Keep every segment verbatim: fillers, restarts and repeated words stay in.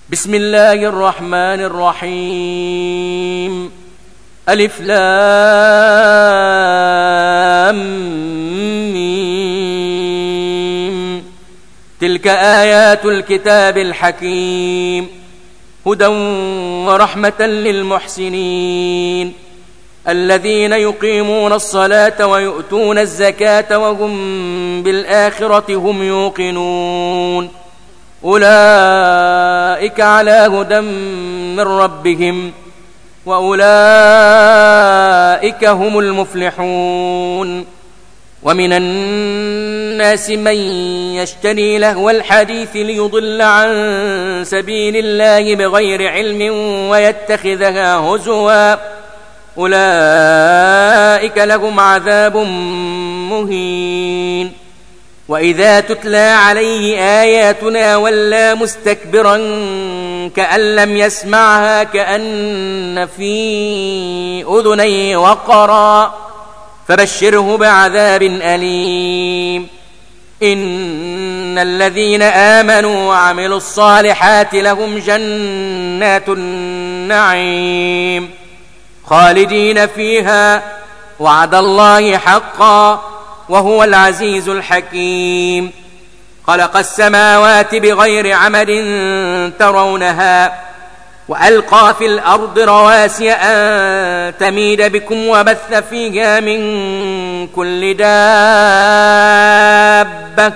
بسم الله الرحمن الرحيم. ألف لام ميم. تلك آيات الكتاب الحكيم هدى ورحمة للمحسنين الذين يقيمون الصلاة ويؤتون الزكاة وهم بالآخرة هم يوقنون أولئك على هدى من ربهم وأولئك هم المفلحون. ومن الناس من يشتري لهو الحديث ليضل عن سبيل الله بغير علم ويتخذها هزوا أولئك لهم عذاب مهين. وإذا تتلى عليه آياتنا ولى مستكبرا كأن لم يسمعها كأن في أذنيه وقرا فبشره بعذاب أليم. إن الذين آمنوا وعملوا الصالحات لهم جنات النعيم خالدين فيها وعد الله حقا وهو العزيز الحكيم. خلق السماوات بغير عمد ترونها وألقى في الأرض رواسي أن تميد بكم وبث فيها من كل دابة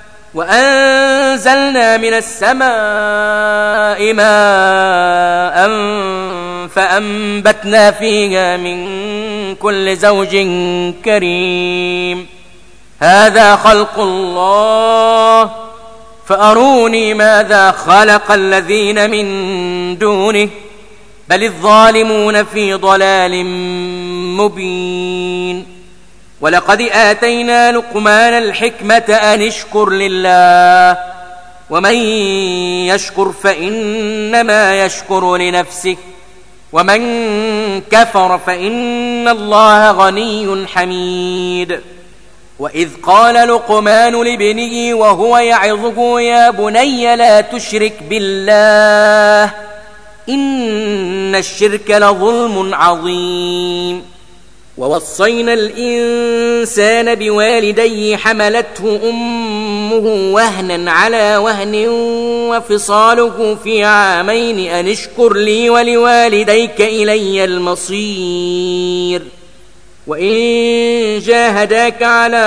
وأنزلنا من السماء ماء فأنبتنا فيها من كل زوج كريم. هذا خلق الله فأروني ماذا خلق الذين من دونه بل الظالمون في ضلال مبين. ولقد آتينا لقمان الحكمة أن اشكر لله ومن يشكر فإنما يشكر لنفسه ومن كفر فإن الله غني حميد. وإذ قال لقمان لابنه وهو يعظه يا بني لا تشرك بالله إن الشرك لظلم عظيم. ووصينا الإنسان بوالديه حملته أمه وهنا على وهن وفصاله في عامين أن اشكر لي ولوالديك إلي المصير. وإن جاهداك على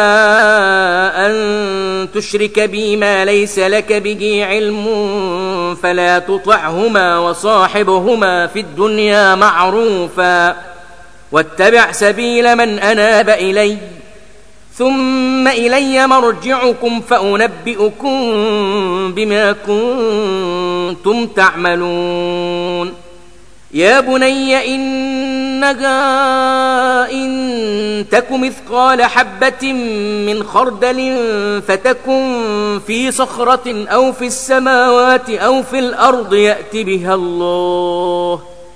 أن تشرك بي ما ليس لك به علم فلا تطعهما وصاحبهما في الدنيا معروفا واتبع سبيل من أناب إلي ثم إلي مرجعكم فأنبئكم بما كنتم تعملون. يا بني إنها إن تك مثقال حبة من خردل فتكن في صخرة أو في السماوات أو في الأرض يأت بها الله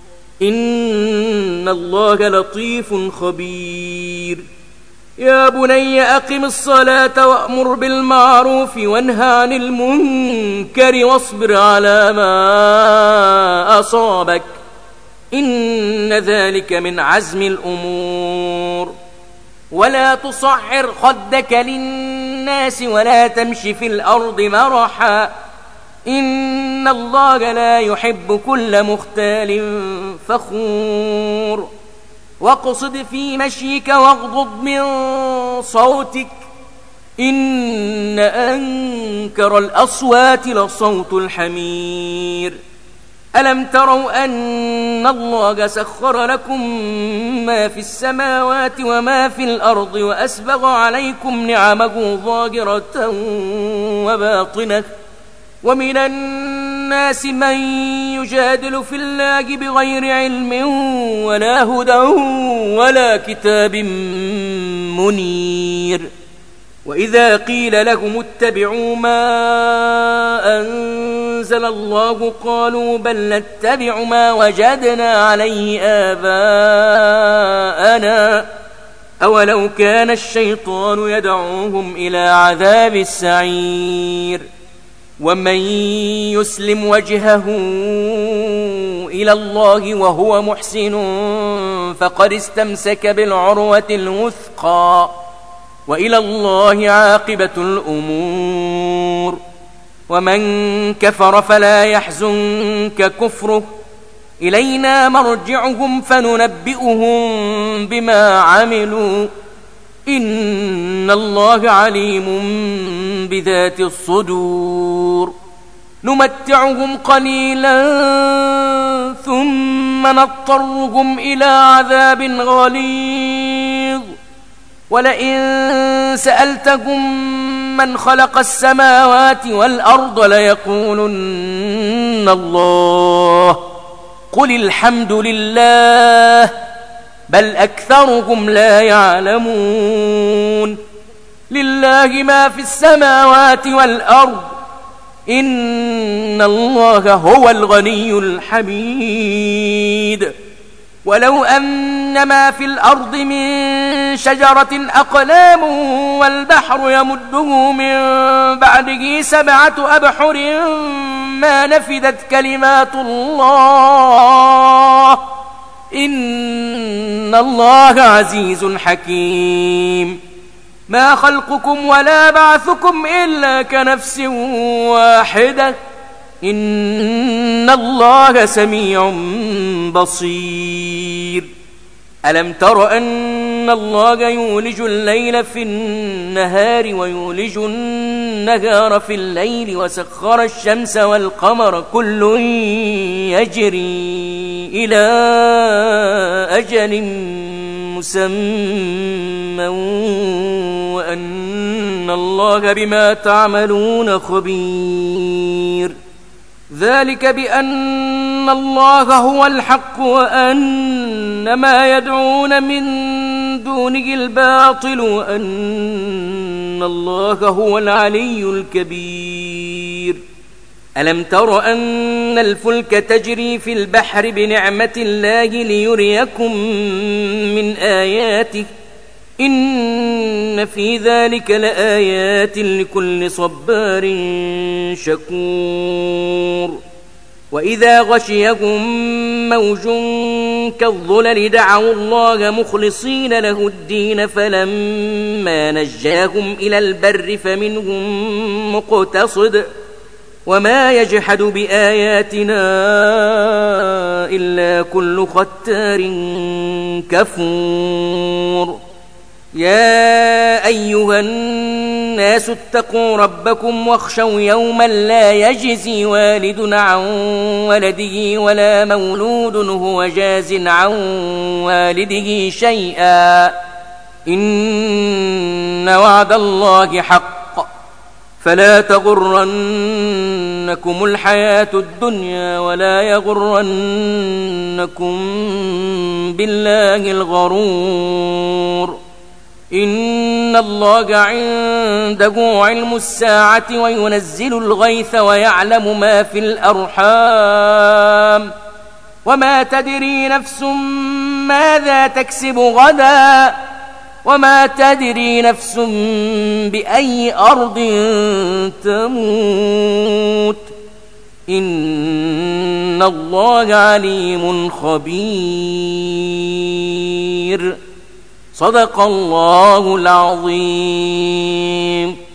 إن الله لطيف خبير. يا بني أقم الصلاة وأمر بالمعروف وانهى عن المنكر واصبر على ما أصابك إن ذلك من عزم الأمور. ولا تصعر خدك للناس ولا تمش في الأرض مرحا إن الله لا يحب كل مختال فخور. واقصد في مشيك واغضض من صوتك إن أنكر الأصوات لصوت الحمير. ألم تروا أن الله سخر لكم ما في السماوات وما في الأرض وأسبغ عليكم نعمه ظاهرة وباطنة ومن الناس من يجادل في الله بغير علم ولا هدى ولا كتاب منير. وإذا قيل لهم اتبعوا ما أنزل الله قالوا بل نتبع ما وجدنا عليه آباءنا أولو كان الشيطان يدعوهم إلى عذاب السعير. ومن يسلم وجهه إلى الله وهو محسن فقد استمسك بالعروة الوثقى وإلى الله عاقبة الأمور. ومن كفر فلا يحزنك كفره إلينا مرجعهم فننبئهم بما عملوا إن الله عليم بذات الصدور. نمتعهم قليلا ثم نضطرهم إلى عذاب غليظ ولئن سألتهم من خلق السماوات والأرض ليقولن الله قل الحمد لله بل أكثرهم لا يعلمون. لله ما في السماوات والأرض إن الله هو الغني الحميد. ولو أن ما في الأرض من شجرة أقلام والبحر يمده من بعده سبعة أبحر ما نفدت كلمات الله إن الله عزيز حكيم. ما خلقكم ولا بعثكم إلا كنفس واحدة إن الله سميع بصير. ألم تر أن الله يولج الليل في النهار ويولج النهار في الليل وسخر الشمس والقمر كل يجري إلى أجل مسمى وأن الله بما تعملون خبير. ذلك بأن الله هو الحق وأن ما يدعون من دونه الباطل وأن الله هو العلي الكبير. ألم تر أن الفلك تجري في البحر بنعمة الله ليريكم من آياته إن في ذلك لآيات لكل صبار شكور. وإذا غشيهم موج كالظلل دعوا الله مخلصين له الدين فلما نجاهم إلى البر فمنهم مقتصد وما يجحد بآياتنا إلا كل ختار كفور. يا أيها الناس اتقوا ربكم واخشوا يوما لا يجزي والد عن ولده ولا مولود هو جاز عن والده شيئا إن وعد الله حق فلا تغرنكم الحياة الدنيا ولا يغرنكم بالله الغرور. إن الله عنده علم الساعة وينزل الغيث ويعلم ما في الأرحام وما تدري نفس ماذا تكسب غدا وما تدري نفس بأي أرض تموت إن الله عليم خبير. صدق الله العظيم.